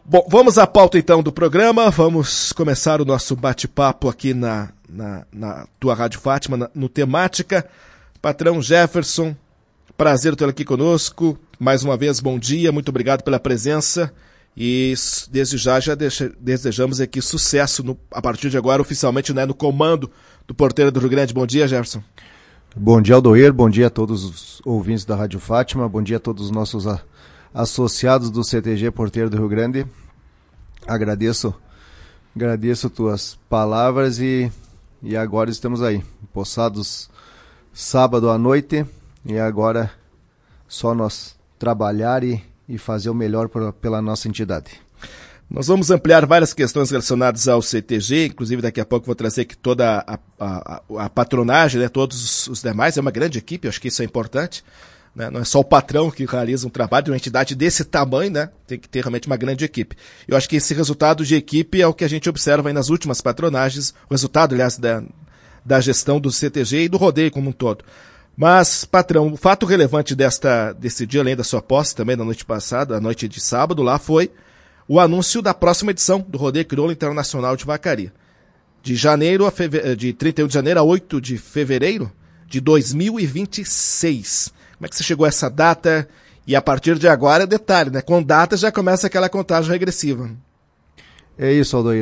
Bom, vamos à pauta então do programa, vamos começar o nosso bate-papo aqui na tua Rádio Fátima, no Temática. Patrão Jefferson, prazer tê-lo aqui conosco, mais uma vez bom dia, muito obrigado pela presença e desde já desejamos aqui sucesso a partir de agora oficialmente, né, no comando do Porteiro do Rio Grande. Bom dia, Jefferson. Bom dia, Aldoir, bom dia a todos os ouvintes da Rádio Fátima, bom dia a todos os nossos associados do CTG Porteiro do Rio Grande. Agradeço tuas palavras e agora estamos aí, possados sábado à noite e agora só nós trabalhar e fazer o melhor pela nossa entidade. Nós vamos ampliar várias questões relacionadas ao CTG, inclusive daqui a pouco vou trazer aqui toda a patronagem, né, todos os demais, é uma grande equipe, eu acho que isso é importante, né, não é só o patrão que realiza um trabalho de uma entidade desse tamanho, né, tem que ter realmente uma grande equipe. Eu acho que esse resultado de equipe é o que a gente observa aí nas últimas patronagens, o resultado, aliás, da gestão do CTG e do rodeio como um todo. Mas, patrão, o fato relevante desse dia, além da sua posse também na noite passada, a noite de sábado, lá foi o anúncio da próxima edição do Rodeio Crioulo Internacional de Vacaria. De 31 de janeiro a 8 de fevereiro de 2026. Como é que você chegou a essa data? E a partir de agora, detalhe, né? Com data já começa aquela contagem regressiva. É isso, Aldoir.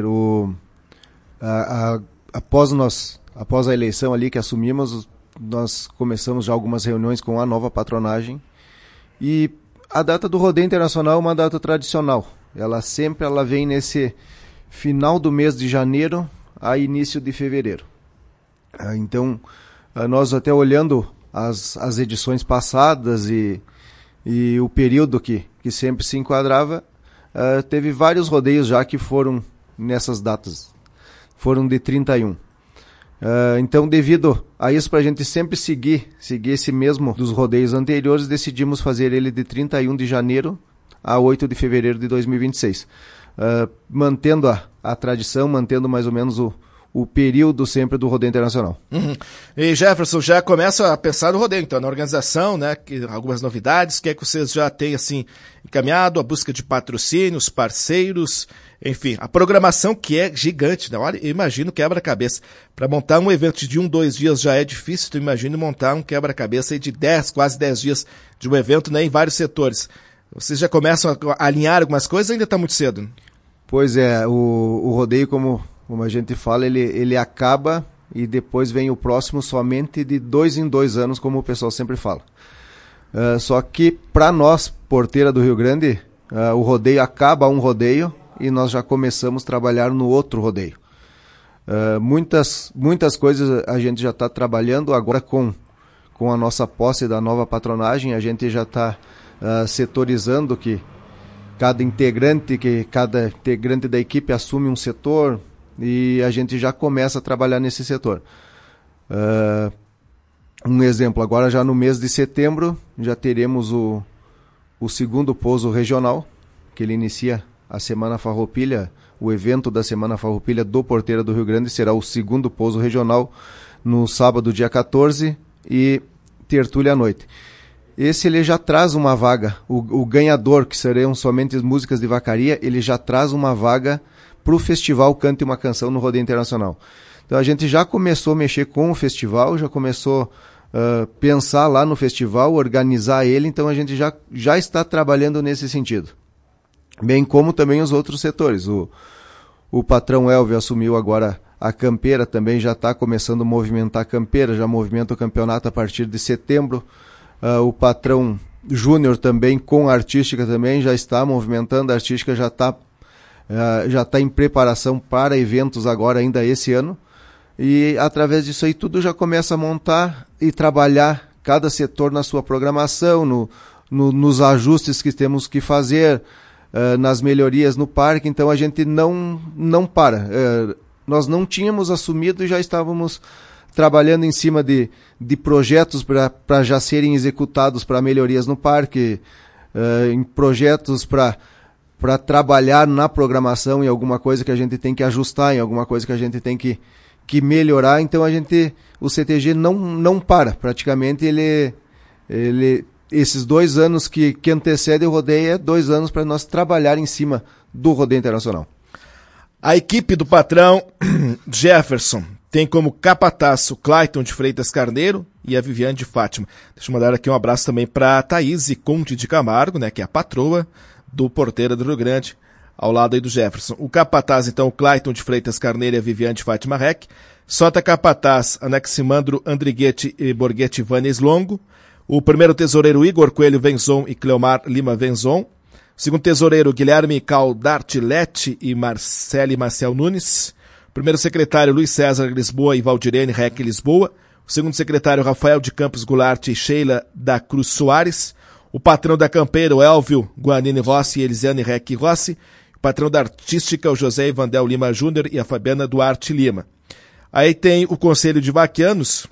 Após a eleição ali que assumimos, nós começamos já algumas reuniões com a nova patronagem. E a data do Rodeio Internacional é uma data tradicional. Ela vem nesse final do mês de janeiro a início de fevereiro. Então, nós até olhando as edições passadas e o período que sempre se enquadrava, teve vários rodeios já que foram nessas datas, foram de 31. Então, devido a isso, para a gente sempre seguir esse mesmo dos rodeios anteriores, decidimos fazer ele de 31 de janeiro a 8 de fevereiro de 2026. Mantendo a tradição, mantendo mais ou menos o período sempre do Rodeio Internacional. Uhum. E Jefferson, já começa a pensar no rodeio, então, na organização, né, algumas novidades, o que é que vocês já têm, assim, encaminhado, a busca de patrocínios, parceiros, enfim, a programação que é gigante, né? Olha, eu imagino quebra-cabeça. Para montar um evento de 2 dias já é difícil, tu imagina montar um quebra-cabeça aí de quase 10 dias de um evento, né, em vários setores. Vocês já começam a alinhar algumas coisas ou ainda está muito cedo? Pois é, o rodeio, como a gente fala, ele acaba e depois vem o próximo somente de 2 em 2 anos, como o pessoal sempre fala. Só que para nós, Porteira do Rio Grande, o rodeio acaba um rodeio e nós já começamos a trabalhar no outro rodeio. Muitas coisas a gente já está trabalhando agora com a nossa posse da nova patronagem, a gente já está setorizando que cada integrante da equipe assume um setor e a gente já começa a trabalhar nesse setor. Um exemplo, agora já no mês de setembro já teremos o segundo pouso regional, que ele inicia a Semana Farroupilha, o evento da Semana Farroupilha do Porteira do Rio Grande será o segundo pouso regional no sábado, dia 14, e tertúlia à noite. Esse ele já traz uma vaga, o ganhador, que serão somente as músicas de vacaria, ele já traz uma vaga para o festival Cante uma Canção no Rodeio Internacional. Então a gente já começou a mexer com o festival, já começou a pensar lá no festival, organizar ele, então a gente já está trabalhando nesse sentido. Bem como também os outros setores. O patrão Elvio assumiu agora a Campeira, também já está começando a movimentar a Campeira, já movimenta o campeonato a partir de setembro. O patrão Júnior também, com a artística também, já está movimentando, a artística já está em preparação para eventos agora, ainda esse ano, e através disso aí tudo já começa a montar e trabalhar cada setor na sua programação, nos ajustes que temos que fazer, nas melhorias no parque, então a gente não para. Nós não tínhamos assumido e já estávamos trabalhando em cima de projetos para já serem executados para melhorias no parque, em projetos para trabalhar na programação em alguma coisa que a gente tem que ajustar, em alguma coisa que a gente tem que melhorar. Então o CTG não para, praticamente ele esses 2 anos que antecedem o rodeio é 2 anos para nós trabalhar em cima do rodeio internacional. A equipe do patrão Jefferson tem como capataz o Clayton de Freitas Carneiro e a Viviane de Fátima. Deixa eu mandar aqui um abraço também para a Thaís Conte de Camargo, né, que é a patroa do Porteira do Rio Grande, ao lado aí do Jefferson. O capataz, então, o Clayton de Freitas Carneiro e a Viviane de Fátima Rec. Sota capataz, Anaximandro Andriguete e Borghetti Vanes Longo. O primeiro tesoureiro, Igor Coelho Venzon e Cleomar Lima Venzon. Segundo tesoureiro, Guilherme Caldartilete e Marcel Nunes. Primeiro secretário, Luiz César Lisboa e Valdirene Rec Lisboa. O segundo secretário, Rafael de Campos Goulart e Sheila da Cruz Soares. O patrão da campeira, o Elvio Guanini Rossi e Elisiane Rec Rossi. O patrão da artística, o José Ivandel Lima Júnior e a Fabiana Duarte Lima. Aí tem o conselho de vaquianos,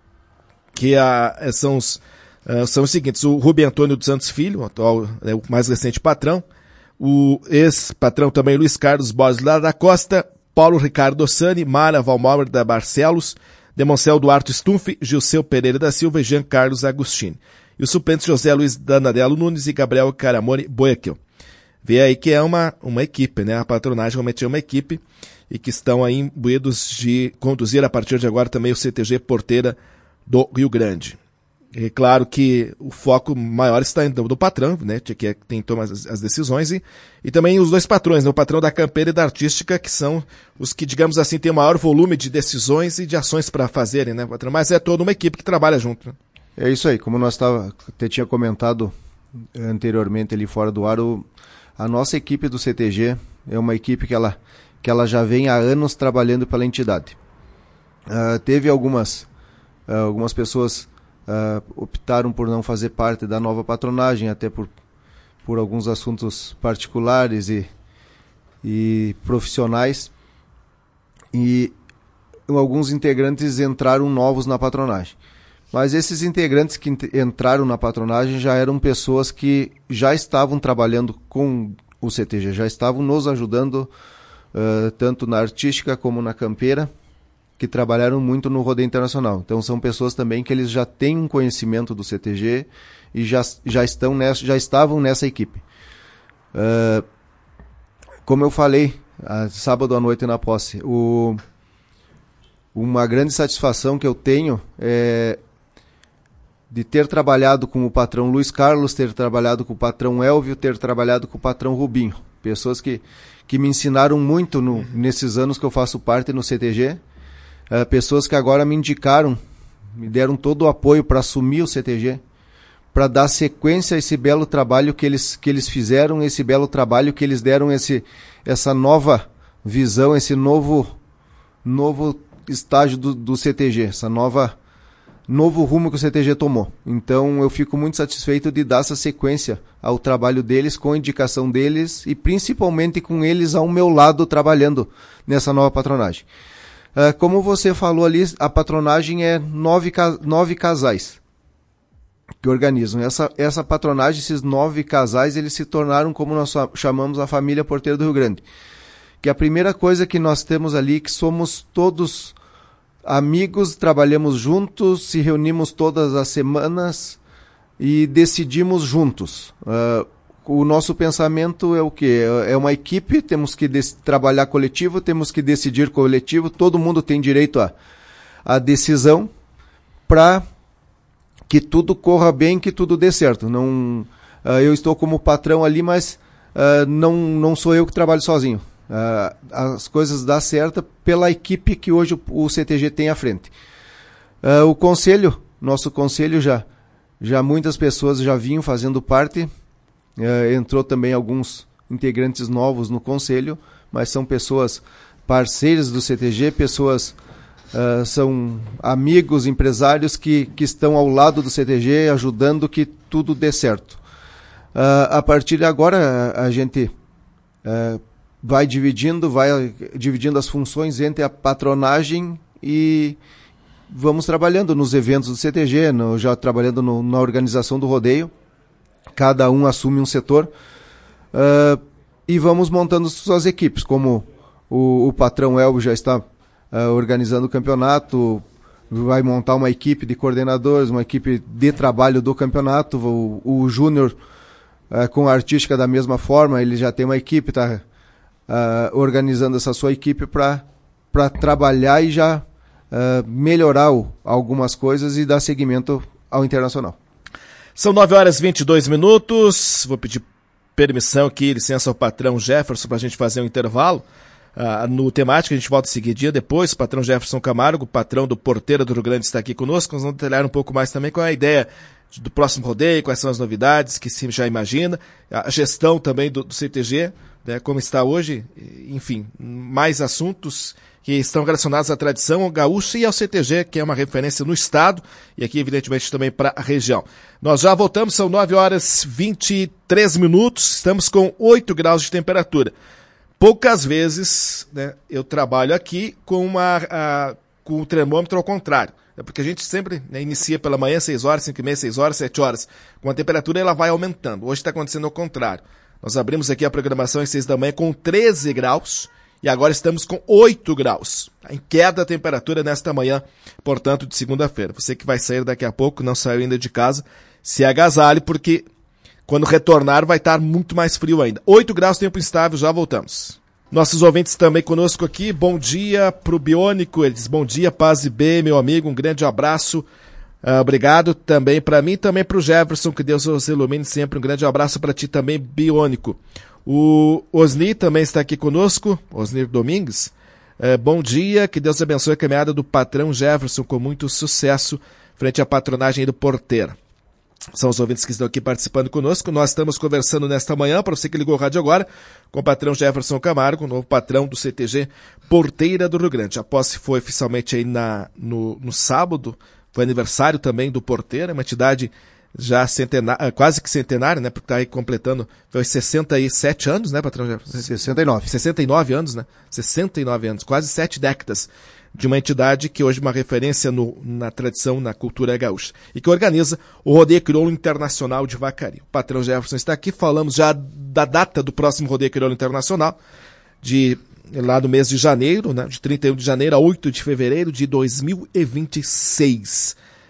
que são os seguintes: o Rubem Antônio dos Santos Filho, o atual, o mais recente patrão. O ex-patrão também, Luiz Carlos Borges da Costa. Paulo Ricardo Ossani, Mara Valmauer da Barcelos, Demoncel Duarte Stumpf, Gilceu Pereira da Silva e Jean Carlos Agostini. E os suplentes José Luiz Danadello Nunes e Gabriel Caramone Boekel. Vê aí que é uma equipe, né? A patronagem realmente é uma equipe e que estão aí imbuídos de conduzir a partir de agora também o CTG Porteira do Rio Grande. É claro que o foco maior está do patrão, né, que tem toma as decisões, e também os dois patrões, né, o patrão da campeira e da artística, que são os que, digamos assim, têm o maior volume de decisões e de ações para fazerem, né, patrão? Mas é toda uma equipe que trabalha junto. Né? É isso aí, como nós até tinha comentado anteriormente ali fora do ar, a nossa equipe do CTG é uma equipe que ela já vem há anos trabalhando pela entidade. Teve algumas pessoas optaram por não fazer parte da nova patronagem, até por alguns assuntos particulares e profissionais, e alguns integrantes entraram novos na patronagem. Mas esses integrantes que entraram na patronagem já eram pessoas que já estavam trabalhando com o CTG, já estavam nos ajudando tanto na artística como na campeira, que trabalharam muito no rodeio internacional. Então são pessoas também que eles já têm um conhecimento do CTG e já estavam nessa equipe. Como eu falei sábado à noite na posse, uma grande satisfação que eu tenho é de ter trabalhado com o patrão Luiz Carlos, ter trabalhado com o patrão Elvio, ter trabalhado com o patrão Rubinho. Pessoas que me ensinaram muito nesses anos que eu faço parte no CTG. Pessoas que agora me indicaram, me deram todo o apoio para assumir o CTG, para dar sequência a esse belo trabalho que eles fizeram, esse belo trabalho que eles deram, essa nova visão, esse novo estágio do CTG, novo rumo que o CTG tomou. Então eu fico muito satisfeito de dar essa sequência ao trabalho deles, com a indicação deles e principalmente com eles ao meu lado trabalhando nessa nova patronagem. Como você falou ali, a patronagem é 9 casais que organizam. Essa patronagem, esses 9 casais, eles se tornaram, como nós chamamos, a família Porteira do Rio Grande. Que a primeira coisa que nós temos ali, que somos todos amigos, trabalhamos juntos, se reunimos todas as semanas e decidimos juntos. O nosso pensamento é o quê? É uma equipe, temos que trabalhar coletivo, temos que decidir coletivo, todo mundo tem direito à decisão para que tudo corra bem, que tudo dê certo. Não, eu estou como patrão ali, mas não sou eu que trabalho sozinho. As coisas dão certo pela equipe que hoje o CTG tem à frente. O conselho, nosso conselho já muitas pessoas já vinham fazendo parte. Entrou também alguns integrantes novos no conselho, mas são pessoas parceiras do CTG, são amigos, empresários que estão ao lado do CTG, ajudando que tudo dê certo. A partir de agora, a gente vai dividindo as funções entre a patronagem e vamos trabalhando nos eventos do CTG, já trabalhando na organização do rodeio. Cada um assume um setor e vamos montando suas equipes, como o patrão Elvio já está organizando o campeonato, vai montar uma equipe de coordenadores, uma equipe de trabalho do campeonato. O Júnior, com a artística da mesma forma, ele já tem uma equipe, está organizando essa sua equipe para trabalhar e já melhorar algumas coisas e dar seguimento ao Internacional. São 9h22. Vou pedir permissão aqui, licença ao patrão Jefferson, para a gente fazer um intervalo. No temático, a gente volta a seguir dia depois. O patrão Jefferson Camargo, patrão do Porteira do Rio Grande, está aqui conosco. Nós vamos detalhar um pouco mais também qual é a ideia do próximo rodeio, quais são as novidades que se já imagina, a gestão também do CTG, né, como está hoje, enfim, mais assuntos que estão relacionados à tradição gaúcha e ao CTG, que é uma referência no estado e aqui, evidentemente, também para a região. Nós já voltamos, são 9h23, estamos com 8 graus de temperatura. Poucas vezes, né, eu trabalho aqui com o termômetro ao contrário, porque a gente sempre, né, inicia pela manhã 6 horas, 5h30, 6 horas, 7 horas. Com a temperatura ela vai aumentando. Hoje está acontecendo ao contrário. Nós abrimos aqui a programação às 6 da manhã com 13 graus e agora estamos com 8 graus. Em queda a temperatura nesta manhã, portanto, de segunda-feira. Você que vai sair daqui a pouco, não saiu ainda de casa, se agasalhe, porque quando retornar vai estar muito mais frio ainda. 8 graus, tempo instável, já voltamos. Nossos ouvintes também conosco aqui, bom dia pro Biônico, ele diz bom dia, paz e bem, meu amigo, um grande abraço, obrigado também para mim, também pro Jefferson, que Deus os ilumine sempre, um grande abraço para ti também, Biônico. O Osni também está aqui conosco, Osni Domingues, bom dia, que Deus abençoe a caminhada do patrão Jefferson com muito sucesso frente à patronagem do Porteira. São os ouvintes que estão aqui participando conosco. Nós estamos conversando nesta manhã, para você que ligou o rádio agora, com o patrão Jefferson Camargo, novo patrão do CTG Porteira do Rio Grande. A posse foi oficialmente aí no sábado, foi aniversário também do Porteira, uma entidade já quase que centenária, né, porque está aí completando, foi 67 anos, né, patrão Jefferson? 69 anos, né? 69 anos, quase 7 décadas. De uma entidade que hoje é uma referência na tradição, na cultura gaúcha, e que organiza o Rodeio Crioulo Internacional de Vacaria. O patrão Jefferson está aqui, falamos já da data do próximo Rodeio Crioulo Internacional, lá no mês de janeiro, né, de 31 de janeiro a 8 de fevereiro de 2026.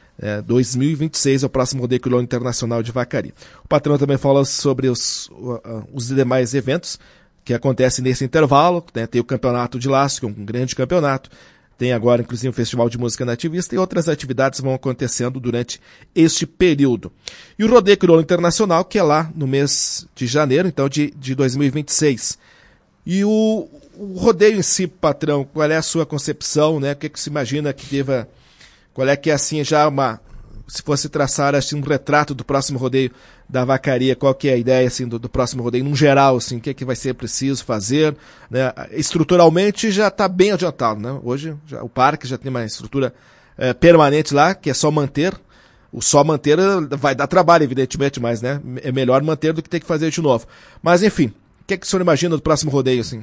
2026 é o próximo Rodeio Crioulo Internacional de Vacaria. O patrão também fala sobre os demais eventos que acontecem nesse intervalo, né, tem o Campeonato de Laço, que é um grande campeonato. Tem agora, inclusive, um festival de música nativista e outras atividades vão acontecendo durante este período. E o Rodeio Crioulo Internacional, que é lá no mês de janeiro, então, de 2026. E o rodeio em si, patrão, qual é a sua concepção, né? O que se imagina que deva... Qual é que é, assim, já se fosse traçar, assim, um retrato do próximo rodeio da Vacaria, qual que é a ideia, assim, do próximo rodeio, num geral, assim, o que vai ser preciso fazer, né? Estruturalmente já está bem adiantado, né? Hoje o parque já tem uma estrutura permanente lá, que é só manter. O só manter vai dar trabalho, evidentemente, mas, né, é melhor manter do que ter que fazer de novo. Mas, enfim, o que o senhor imagina do próximo rodeio, assim?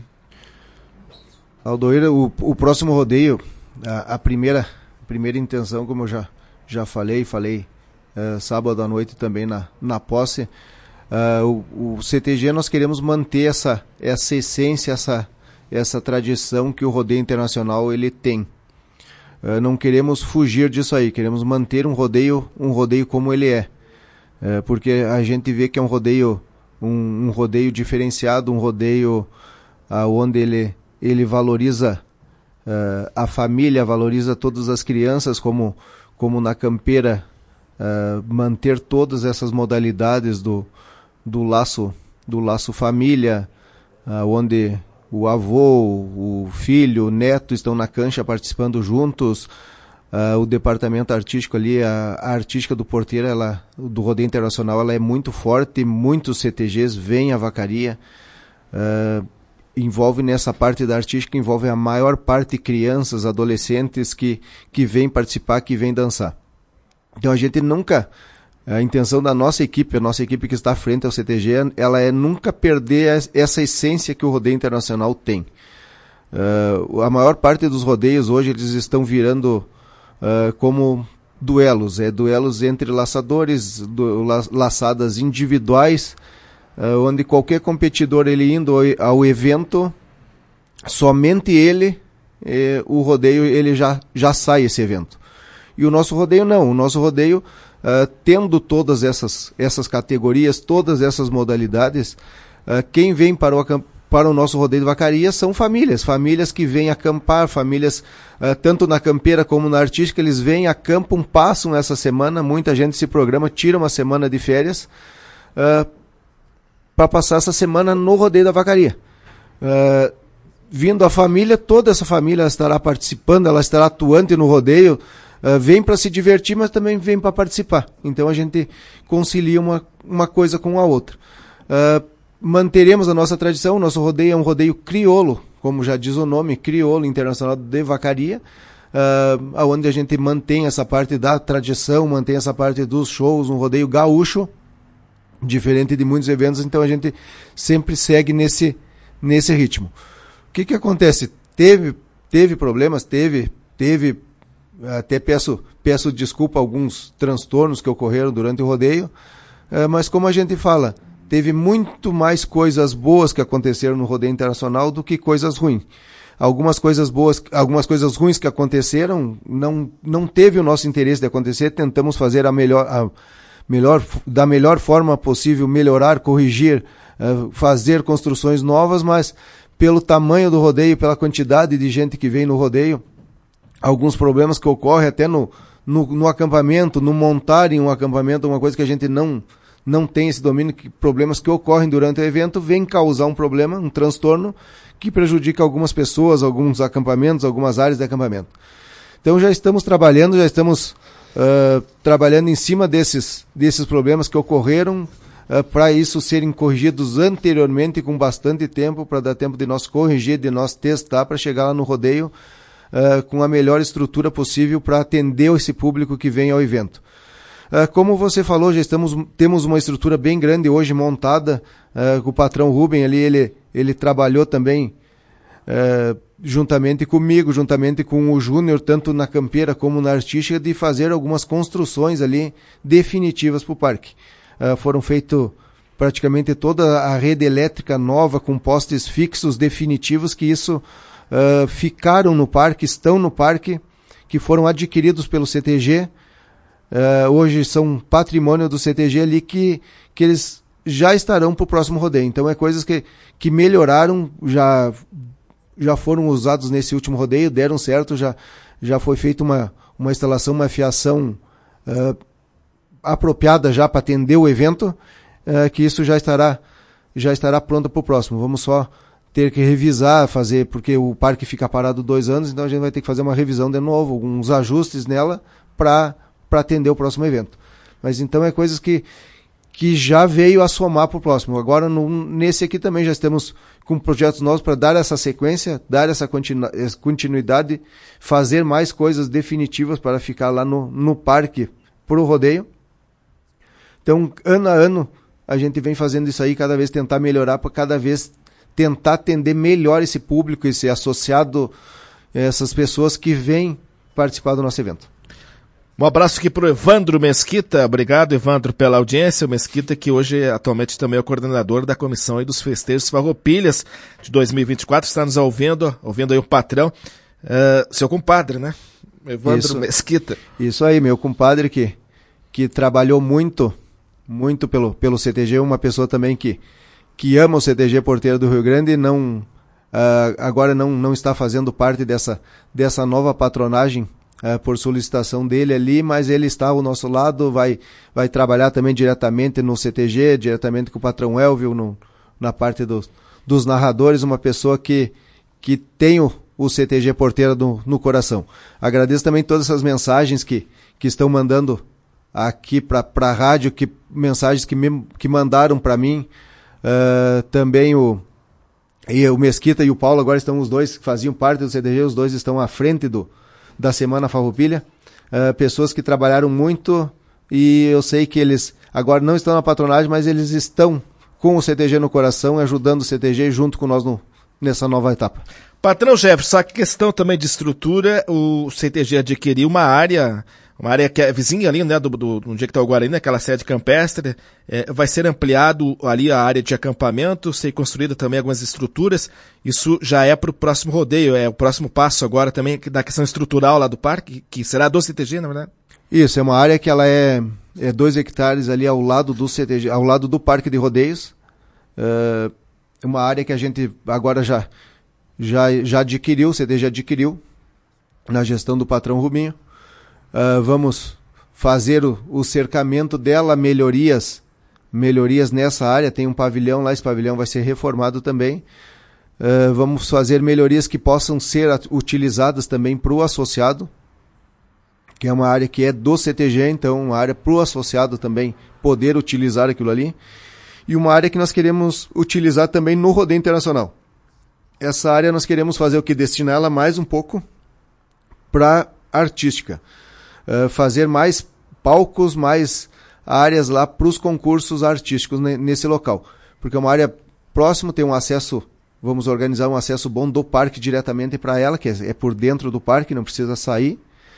Aldoir, o próximo rodeio, a primeira intenção, como eu já falei sábado à noite também na posse, o CTG nós queremos manter essa essência, essa tradição que o rodeio internacional ele tem. Não queremos fugir disso aí, queremos manter um rodeio como ele é, porque a gente vê que é um rodeio diferenciado, um rodeio onde ele valoriza a família, valoriza todas as crianças, como na campeira, manter todas essas modalidades do laço família, onde o avô, o filho, o neto estão na cancha participando juntos. O departamento artístico ali, a artística do Porteira, do Rodeio Internacional, ela é muito forte, muitos CTGs vêm à Vacaria, envolve nessa parte da artística, envolve a maior parte crianças, adolescentes que vêm participar, que vêm dançar. Então a gente nunca, a intenção da nossa equipe, a nossa equipe que está à frente ao CTG, ela é nunca perder essa essência que o Rodeio Internacional tem. A maior parte dos rodeios hoje eles estão virando como duelos entre laçadores, laçadas individuais, onde qualquer competidor ele indo ao evento, somente ele, o rodeio ele já sai esse evento. E o nosso rodeio não, o nosso rodeio, tendo todas essas categorias, todas essas modalidades, quem vem para o nosso rodeio de vacaria são famílias que vêm acampar, famílias, tanto na campeira como na artística, eles vêm, acampam, passam essa semana, muita gente se programa, tira uma semana de férias, para passar essa semana no rodeio da vacaria. Vindo a família, toda essa família estará participando, ela estará atuante no rodeio, vem para se divertir, mas também vem para participar. Então a gente concilia uma coisa com a outra. Manteremos a nossa tradição, o nosso rodeio é um rodeio crioulo, como já diz o nome, crioulo internacional de vacaria, onde a gente mantém essa parte da tradição, mantém essa parte dos shows, um rodeio gaúcho, diferente de muitos eventos, então a gente sempre segue nesse ritmo. O que acontece? Teve problemas, teve até peço desculpa a alguns transtornos que ocorreram durante o rodeio, mas como a gente fala, teve muito mais coisas boas que aconteceram no rodeio internacional do que coisas ruins. Algumas coisas boas, algumas coisas ruins que aconteceram, não teve o nosso interesse de acontecer, tentamos fazer da melhor forma possível, melhorar, corrigir, fazer construções novas, mas pelo tamanho do rodeio, pela quantidade de gente que vem no rodeio, alguns problemas que ocorrem até no acampamento, no montarem um acampamento, uma coisa que a gente não tem esse domínio, problemas que ocorrem durante o evento, vem causar um problema, um transtorno, que prejudica algumas pessoas, alguns acampamentos, algumas áreas de acampamento. Então já estamos trabalhando em cima desses problemas que ocorreram, para isso serem corrigidos anteriormente com bastante tempo, para dar tempo de nós corrigir, de nós testar, para chegar lá no rodeio com a melhor estrutura possível para atender esse público que vem ao evento. Como você falou, temos uma estrutura bem grande hoje montada, com o patrão Rubem ali, ele trabalhou também juntamente comigo, juntamente com o Júnior, tanto na campeira como na artística, de fazer algumas construções ali definitivas para o parque. Foram feitas praticamente toda a rede elétrica nova, com postes fixos definitivos, que isso ficaram no parque, estão no parque, que foram adquiridos pelo CTG, hoje são patrimônio do CTG ali, que eles já estarão para o próximo rodeio. Então é coisas que melhoraram, já foram usados nesse último rodeio, deram certo, já foi feita uma instalação, uma fiação apropriada já para atender o evento, que isso já estará pronto para o próximo. Vamos só ter que revisar, fazer, porque o parque fica parado 2 anos, então a gente vai ter que fazer uma revisão de novo, alguns ajustes nela para atender o próximo evento. Mas então é coisas que já veio a somar para o próximo. Agora, nesse aqui também já estamos com projetos novos para dar essa sequência, dar essa continuidade, fazer mais coisas definitivas para ficar lá no parque para o rodeio. Então, ano a ano, a gente vem fazendo isso aí, cada vez tentar melhorar, para cada vez tentar atender melhor esse público, esse associado, essas pessoas que vêm participar do nosso evento. Um abraço aqui para o Evandro Mesquita. Obrigado, Evandro, pela audiência. O Mesquita, que hoje atualmente também é o coordenador da comissão aí dos festejos Farroupilhas de 2024, está nos ouvindo aí o patrão, seu compadre, né? Evandro Mesquita. Isso aí, meu compadre que trabalhou muito pelo CTG, uma pessoa também que ama o CTG Porteira do Rio Grande, agora não está fazendo parte dessa nova patronagem, por solicitação dele ali, mas ele está ao nosso lado, vai trabalhar também diretamente no CTG, diretamente com o patrão Elvio, na parte dos narradores, uma pessoa que tem o CTG Porteira no coração. Agradeço também todas essas mensagens que estão mandando aqui para a rádio, mensagens que mandaram para mim, também o Mesquita e o Paulo, agora estão os dois que faziam parte do CTG, os dois estão à frente da Semana Farroupilha, pessoas que trabalharam muito, e eu sei que eles agora não estão na patronagem, mas eles estão com o CTG no coração, ajudando o CTG junto com nós nessa nova etapa. Patrão Jefferson, a questão também de estrutura, o CTG adquiriu uma área uma área que é vizinha ali, né, onde é que está o Guarani, aquela sede campestre, vai ser ampliado ali a área de acampamento, ser construída também algumas estruturas, isso já é para o próximo rodeio, é o próximo passo agora também da questão estrutural lá do parque, que será do CTG, na verdade? Isso, é uma área que ela é 2 hectares ali ao lado do CTG, ao lado do Parque de Rodeios, é uma área que a gente agora já adquiriu, o CTG adquiriu, na gestão do patrão Rubinho. Vamos fazer o cercamento dela, melhorias nessa área, tem um pavilhão lá, esse pavilhão vai ser reformado também. Vamos fazer melhorias que possam ser utilizadas também para o associado, que é uma área que é do CTG, então uma área para o associado também poder utilizar aquilo ali. E uma área que nós queremos utilizar também no rodeio internacional. Essa área nós queremos fazer o que? Destinar ela mais um pouco para artística. Fazer mais palcos, mais áreas lá para os concursos artísticos nesse local. Porque é uma área próxima, tem um acesso, vamos organizar um acesso bom do parque diretamente para ela, que é por dentro do parque, não precisa sair.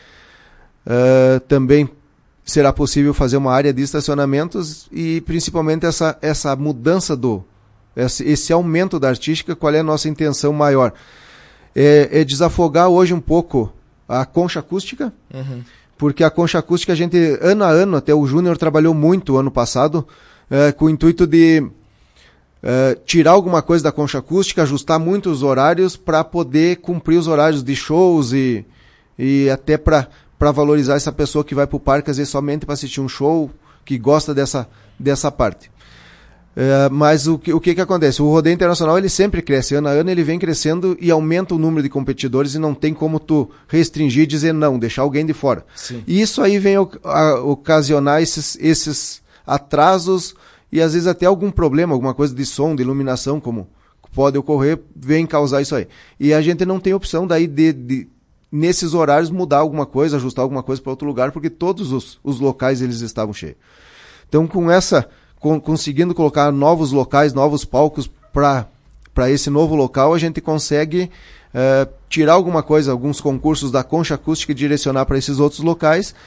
Também será possível fazer uma área de estacionamentos e principalmente essa mudança esse aumento da artística. Qual é a nossa intenção maior? É desafogar hoje um pouco a concha acústica, porque a concha acústica a gente, ano a ano, até o Júnior trabalhou muito ano passado, com o intuito de tirar alguma coisa da concha acústica, ajustar muito os horários para poder cumprir os horários de shows e até para valorizar essa pessoa que vai para o parque, às vezes somente para assistir um show, que gosta dessa parte. Mas o que acontece? O rodeio internacional ele sempre cresce, ano a ano ele vem crescendo e aumenta o número de competidores e não tem como tu restringir e dizer não, deixar alguém de fora. Sim. E isso aí vem ocasionar esses atrasos e às vezes até algum problema, alguma coisa de som, de iluminação, como pode ocorrer, vem causar isso aí. E a gente não tem opção daí de nesses horários mudar alguma coisa, ajustar alguma coisa para outro lugar, porque todos os locais eles estavam cheios. Então conseguindo colocar novos locais, novos palcos para esse novo local, a gente consegue tirar alguma coisa, alguns concursos da concha acústica e direcionar para esses outros locais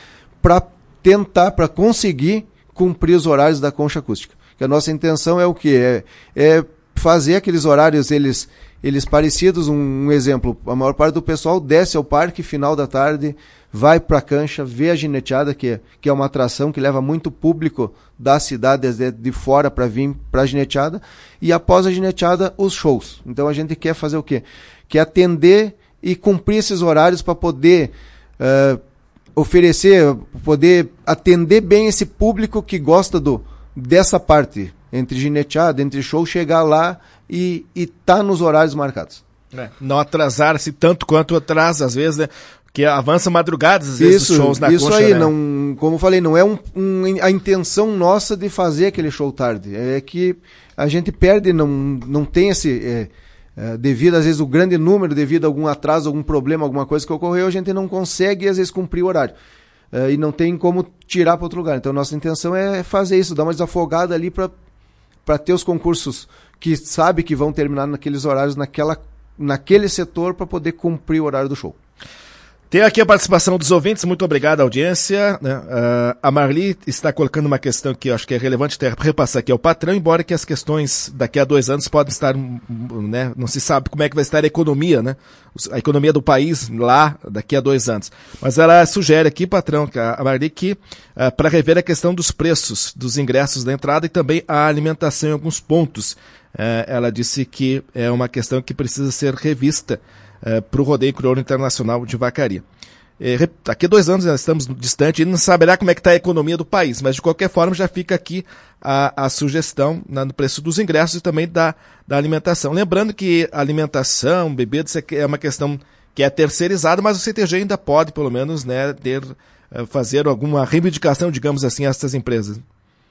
para conseguir cumprir os horários da concha acústica. Que a nossa intenção é o quê? É fazer aqueles horários, eles parecidos, um exemplo, a maior parte do pessoal desce ao parque, final da tarde, vai para a cancha, vê a gineteada, que é uma atração que leva muito público das cidades de fora para vir para a gineteada, e após a gineteada, os shows. Então a gente quer fazer o quê? Quer atender e cumprir esses horários para poder oferecer, poder atender bem esse público que gosta dessa parte, entre gineteada, entre show, chegar lá e tá nos horários marcados. Não atrasar-se tanto quanto atrasa, às vezes, né? Que avança madrugadas, às vezes, os shows na concha. Isso aí, né? Não, como eu falei, não é a intenção nossa de fazer aquele show tarde. É que a gente perde, não tem esse... devido, às vezes, o grande número, devido a algum atraso, algum problema, alguma coisa que ocorreu, a gente não consegue, às vezes, cumprir o horário. E não tem como tirar para outro lugar. Então, nossa intenção é fazer isso, dar uma desafogada ali para ter os concursos que sabe que vão terminar naqueles horários, naquele setor, para poder cumprir o horário do show. Tem aqui a participação dos ouvintes, muito obrigado à audiência, né? A Marli está colocando uma questão que eu acho que é relevante até repassar aqui ao patrão, embora que as questões daqui a 2 anos podem estar, né? Não se sabe como é que vai estar a economia, né? A economia do país lá daqui a 2 anos. Mas ela sugere aqui, patrão, a Marli, que para rever a questão dos preços dos ingressos da entrada e também a alimentação em alguns pontos. Ela disse que é uma questão que precisa ser revista para o Rodeio Crioulo Internacional de Vacaria. Daqui a 2 anos nós estamos distante e não saberá como é que está a economia do país, mas de qualquer forma já fica aqui a sugestão no preço dos ingressos e também da alimentação. Lembrando que alimentação, bebidas é uma questão que é terceirizada, mas o CTG ainda pode, pelo menos, né, fazer alguma reivindicação, digamos assim, a essas empresas.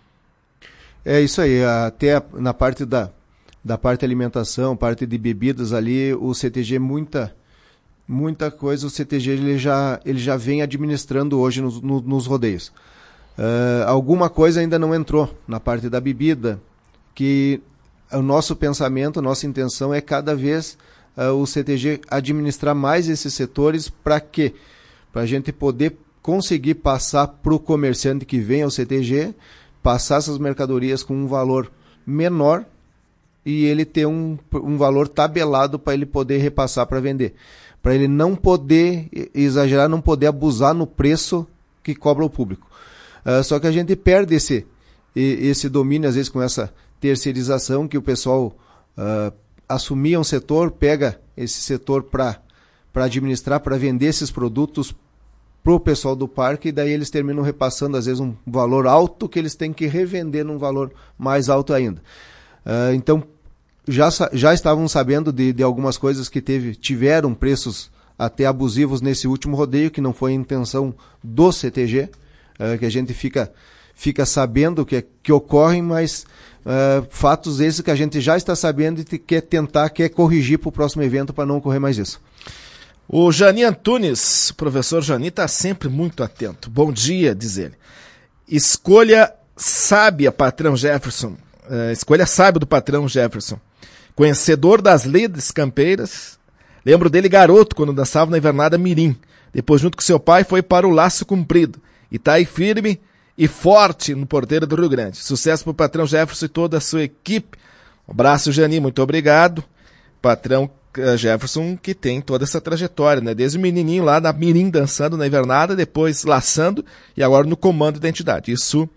É isso aí, até na parte da parte de alimentação, parte de bebidas ali, o CTG, muita coisa, o CTG ele já vem administrando hoje nos rodeios. Alguma coisa ainda não entrou na parte da bebida, que o nosso pensamento, a nossa intenção é cada vez o CTG administrar mais esses setores. Para quê? Para a gente poder conseguir passar para o comerciante que vem ao CTG, passar essas mercadorias com um valor menor e ele ter um valor tabelado para ele poder repassar para vender. Para ele não poder exagerar, não poder abusar no preço que cobra o público. Só que a gente perde esse domínio, às vezes, com essa terceirização, que o pessoal assumia um setor, pega esse setor para administrar, para vender esses produtos para o pessoal do parque, e daí eles terminam repassando, às vezes, um valor alto que eles têm que revender num valor mais alto ainda. Então, já estavam sabendo de algumas coisas que tiveram preços até abusivos nesse último rodeio, que não foi a intenção do CTG, que a gente fica sabendo que ocorrem, mas fatos esses que a gente já está sabendo e quer corrigir para o próximo evento para não ocorrer mais isso. O Jani Antunes, o professor Jani, está sempre muito atento. Bom dia, diz ele. Escolha sábia, patrão Jefferson. Escolha sábia do patrão Jefferson. Conhecedor das leis campeiras. Lembro dele garoto, quando dançava na invernada Mirim. Depois, junto com seu pai, foi para o Laço Comprido. E está aí firme e forte no Porteiro do Rio Grande. Sucesso para o patrão Jefferson e toda a sua equipe. Um abraço, Jani, muito obrigado. Patrão Jefferson, que tem toda essa trajetória, né? Desde o menininho lá na Mirim dançando na invernada, depois laçando e agora no comando da entidade. Isso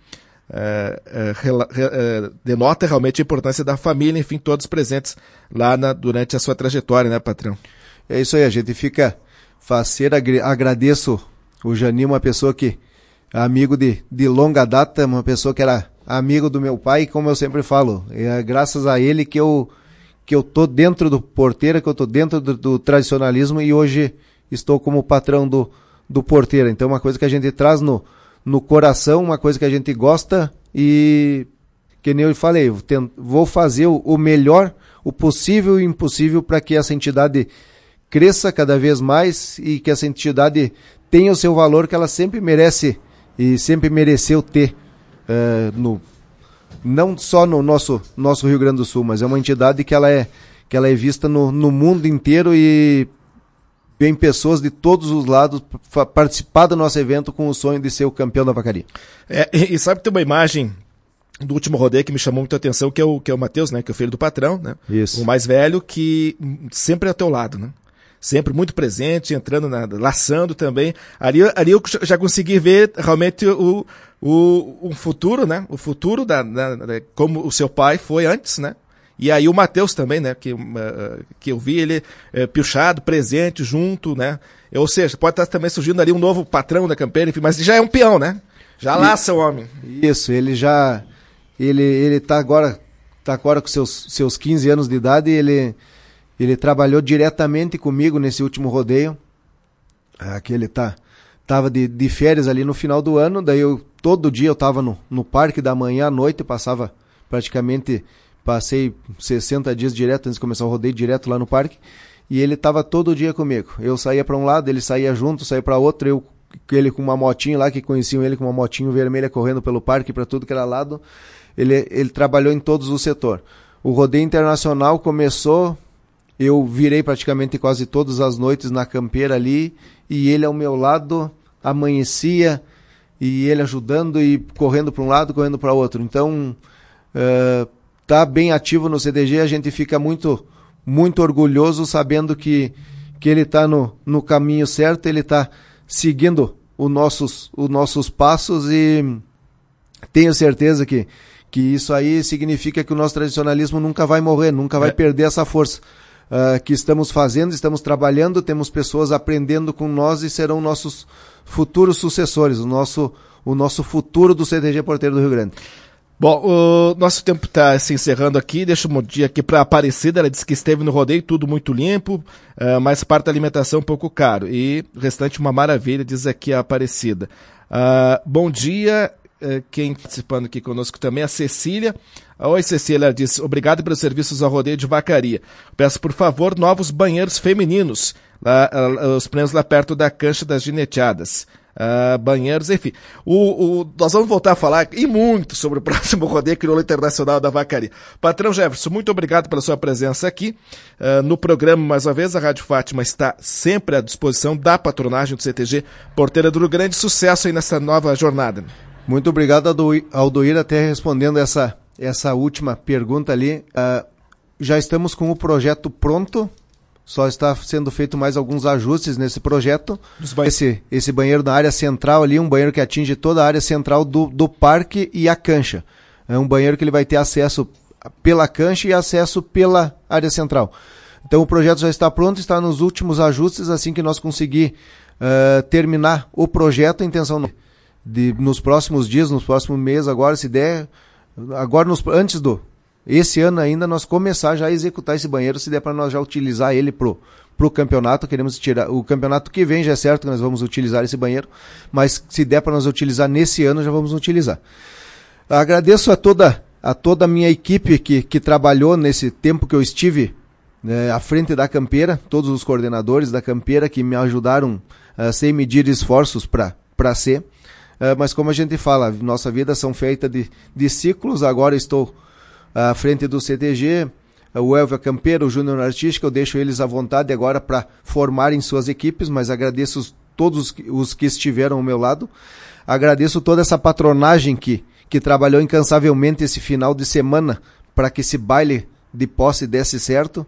denota realmente a importância da família, enfim, todos presentes lá durante a sua trajetória, né, patrão? É isso aí, a gente fica faceiro, agradeço o Jani, uma pessoa que amigo de longa data, uma pessoa que era amigo do meu pai, como eu sempre falo, é graças a ele que eu tô dentro do Porteira, que eu tô dentro do tradicionalismo e hoje estou como patrão do Porteira. Então uma coisa que a gente traz no coração, uma coisa que a gente gosta e, que nem eu falei, vou fazer o melhor, o possível e o impossível para que essa entidade cresça cada vez mais e que essa entidade tenha o seu valor que ela sempre merece e sempre mereceu ter, não só no nosso Rio Grande do Sul, mas é uma entidade que ela é vista no mundo inteiro e vem pessoas de todos os lados participar do nosso evento com o sonho de ser o campeão da vacaria. E sabe que tem uma imagem do último rodeio que me chamou muita atenção, que é o Matheus, né, que é o filho do patrão, né? Isso. O mais velho, que sempre é ao teu lado, né? Sempre muito presente, entrando, laçando também. Ali eu já consegui ver realmente o futuro, né? O futuro como o seu pai foi antes, né? E aí o Matheus também, né? Que eu vi ele piochado, presente, junto, né? Ou seja, pode estar também surgindo ali um novo patrão da campeira, enfim, mas já é um peão, né? Já laça o homem. Isso, ele tá agora com seus 15 anos de idade, ele trabalhou diretamente comigo nesse último rodeio, que ele tava de férias ali no final do ano, daí todo dia eu tava no parque da manhã à noite, passei 60 dias direto, antes de começar o rodeio, direto lá no parque, e ele tava todo dia comigo. Eu saía para um lado, ele saía junto, saía para outro, ele com uma motinha lá, que conheciam ele com uma motinha vermelha correndo pelo parque para tudo que era lado. Ele trabalhou em todos os setores. O rodeio internacional começou, eu virei praticamente quase todas as noites na campeira ali, e ele ao meu lado amanhecia, e ele ajudando e correndo para um lado, correndo para outro. Então, tá bem ativo no CTG, a gente fica muito, muito orgulhoso sabendo que ele está no caminho certo, ele está seguindo os nossos passos, e tenho certeza que isso aí significa que o nosso tradicionalismo nunca vai morrer, nunca vai perder essa força. Que estamos fazendo, estamos trabalhando, temos pessoas aprendendo com nós e serão nossos futuros sucessores, o nosso futuro do CTG Porteiro do Rio Grande. Bom, o nosso tempo está se encerrando aqui, deixa um dia aqui para a Aparecida, ela disse que esteve no rodeio, tudo muito limpo, mas parte da alimentação um pouco caro, e o restante uma maravilha, diz aqui a Aparecida. Bom dia, quem participando aqui conosco também, a Cecília. Oi, Cecília, ela diz, obrigado pelos serviços ao rodeio de vacaria. Peço, por favor, novos banheiros femininos, os prêmios lá perto da cancha das gineteadas. banheiros, enfim. Nós vamos voltar a falar e muito sobre o próximo rodeio Crioula Internacional da Vacaria. Patrão Jefferson, muito obrigado pela sua presença aqui no programa. Mais uma vez, a Rádio Fátima está sempre à disposição da patronagem do CTG Porteira do Rio Grande. Sucesso aí nessa nova jornada. Muito obrigado, Aldoir, até respondendo essa última pergunta ali. Já estamos com o projeto pronto. Só está sendo feito mais alguns ajustes nesse projeto. Esse banheiro na área central ali, um banheiro que atinge toda a área central do parque e a cancha. É um banheiro que ele vai ter acesso pela cancha e acesso pela área central. Então o projeto já está pronto, está nos últimos ajustes. Assim que nós conseguir terminar o projeto, a intenção de nos próximos dias, nos próximos meses, agora se der, antes esse ano ainda nós começar já a executar esse banheiro, se der para nós já utilizar ele pro campeonato. Queremos tirar o campeonato que vem, já é certo que nós vamos utilizar esse banheiro, mas se der para nós utilizar nesse ano, já vamos utilizar. Agradeço a toda a minha equipe que trabalhou nesse tempo que eu estive à frente da campeira, todos os coordenadores da campeira que me ajudaram sem medir esforços para ser, mas como a gente fala, nossa vida são feitas de ciclos. Agora estou à frente do CTG, o Elvio Campeiro, o Júnior Artística, eu deixo eles à vontade agora para formarem suas equipes, mas agradeço todos os que estiveram ao meu lado, agradeço toda essa patronagem que trabalhou incansavelmente esse final de semana para que esse baile de posse desse certo.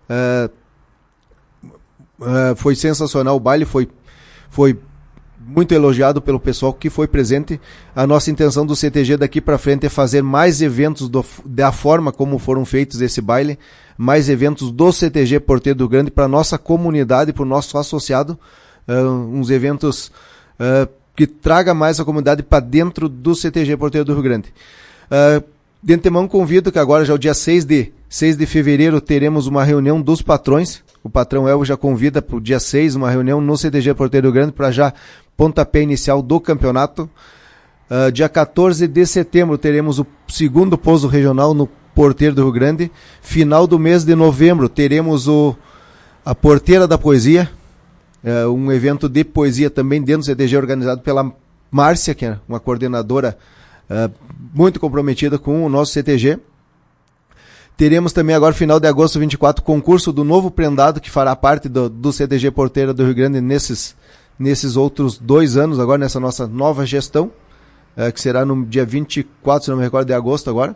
Foi sensacional o baile, foi muito elogiado pelo pessoal que foi presente. A nossa intenção do CTG daqui para frente é fazer mais eventos da forma como foram feitos esse baile, mais eventos do CTG Porteiro do Rio Grande para nossa comunidade, para o nosso associado, uns eventos que traga mais a comunidade para dentro do CTG Porteiro do Rio Grande. De antemão convido que agora já o dia 6 de fevereiro teremos uma reunião dos patrões. O patrão Elvio já convida para o dia 6 uma reunião no CTG Porteiro do Rio Grande para já pontapé inicial do campeonato. Dia 14 de setembro teremos o segundo pouso regional no Porteiro do Rio Grande. Final do mês de novembro teremos a Porteira da Poesia, um evento de poesia também dentro do CTG organizado pela Márcia, que é uma coordenadora muito comprometida com o nosso CTG. Teremos também agora, final de agosto 24, concurso do novo prendado que fará parte do CTG Porteira do Rio Grande nesses outros 2 anos, agora nessa nossa nova gestão, que será no dia 24, se não me recordo, de agosto agora.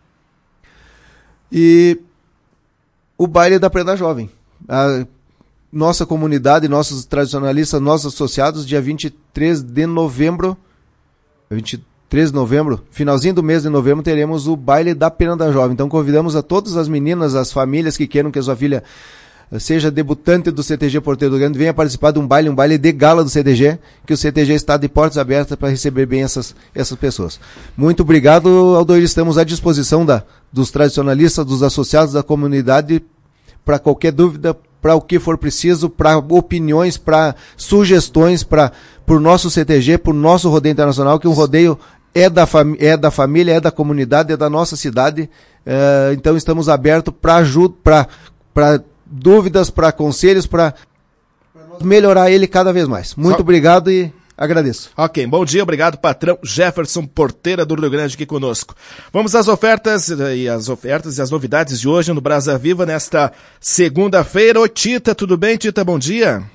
E o baile da Prenda Jovem. A nossa comunidade, nossos tradicionalistas, nossos associados, dia 23 de novembro, finalzinho do mês de novembro, teremos o baile da Prenda Jovem. Então convidamos a todas as meninas, as famílias que queiram que a sua filha seja debutante do CTG Porteiro do Rio Grande, venha participar de um baile de gala do CTG, que o CTG está de portas abertas para receber bem essas pessoas. Muito obrigado, Aldoir, estamos à disposição dos tradicionalistas, dos associados da comunidade, para qualquer dúvida, para o que for preciso, para opiniões, para sugestões, para o nosso CTG, para o nosso rodeio internacional, que o rodeio é da família, é da comunidade, é da nossa cidade. Então estamos abertos para ajuda, para dúvidas, para conselhos, para melhorar ele cada vez mais. Muito obrigado e agradeço. Ok, bom dia, obrigado, patrão Jefferson Porteira do Rio Grande aqui conosco. Vamos às ofertas e as novidades de hoje no Brasa Viva nesta segunda-feira. Oi, Tita, tudo bem, Tita? Bom dia.